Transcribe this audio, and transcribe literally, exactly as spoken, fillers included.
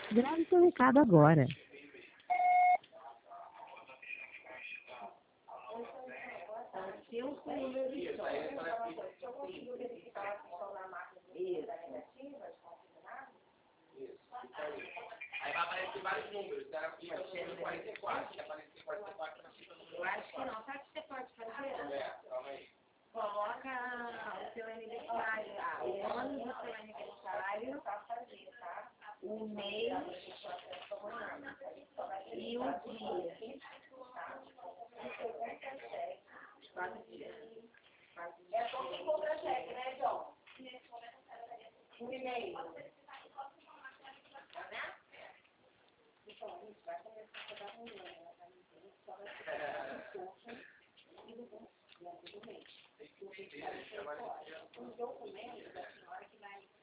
Grave seu recado agora. Cinco números de som. Isso. Aí vai aparecer vários números. Era aqui no quarenta e quatro. Se aparecer quarenta e quatro, na ficha Eu acho que não. Sabe o que você pode fazer? É, calma aí. Coloca o seu aniversário, ah, o ano do seu aniversário, o mês e o dia. Quatro dias. Quatro dias. É só quem compra cheque, né, John? Um e-mail. Tá, né? Então, a gente vai começar a dar um e-mail. Só vai ficar um documento.